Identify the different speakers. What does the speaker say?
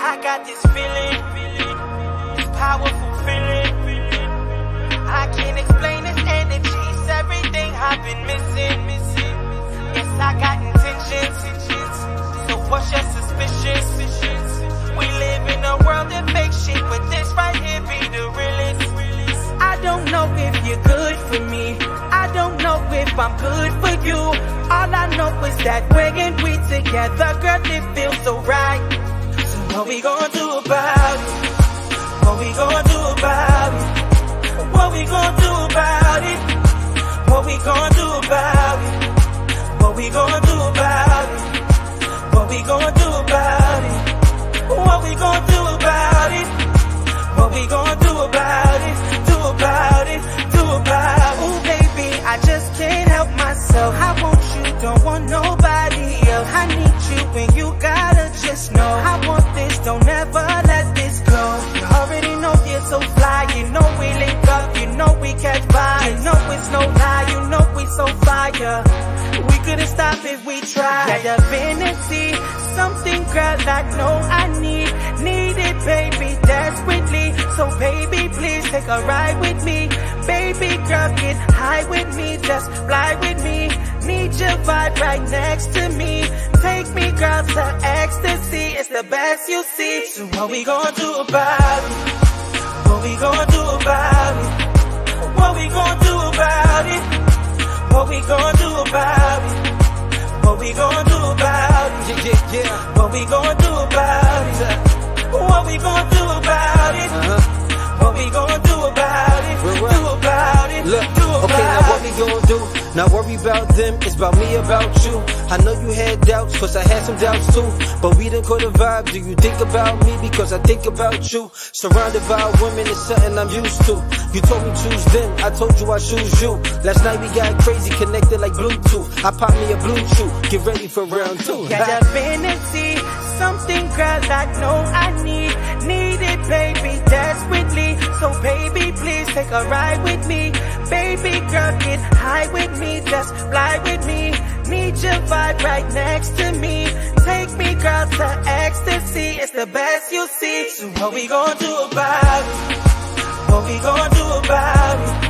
Speaker 1: I got this feeling, this powerful feeling. I can't explain this energy, it's everything I've been missing. Yes, I got intentions, so what's your suspicions? We live in a world that makes shit, but this right here be the realest. I don't know if you're good for me, I don't know if I'm good for you. All I know is that when we together, girl, it feels so right. So what we gonna do about it? What we gonna do about it? What we gonna do about it? What we gonna do about it? What we gonna do about it? What we gonna do about it? What we gonna do about it? What we gonna do about it? Do about it? Do about it? Ooh, baby, I just can't help myself. I want you, don't want nobody else. I need you and you gotta just know I want this, don't ever let this go. You already know you're so fly, you know we link up, you know we catch vibes, you know it's no lie, you know we so fire. We couldn't stop if we tried. Yeah, divinity, something girl I know I need it, baby, desperately. So baby, please take a ride with me. Baby girl, get high with me, just fly with me. Need your vibe right next to me. Take me, girl, to ecstasy. It's the best you see. So what we gonna do about it? What we gonna do about it? What we gonna do about it? What we gonna do about it? What we gonna do about it? Yeah. What we gonna do about it? What we gonna do about it? What we gonna do about it? Do about it?
Speaker 2: Look,
Speaker 1: do about
Speaker 2: okay, now what we gonna do? Not worry about them, it's about me, about you. I know you had doubts, cause I had some doubts too. But we done caught a vibe, do you think about me? Because I think about you. Surrounded by women is something I'm used to. You told me choose them, I told you I choose you. Last night we got crazy, connected like Bluetooth. I popped me a blue chew, get ready for round two.
Speaker 1: Got divinity, something girl I know I need it, baby, desperately. So baby, please take a ride with me. Baby girl, get high with me, just fly with me. Need your vibe right next to me. Take me, girl, to ecstasy. It's the best you see. So what we gonna do about it? What we gonna do about it?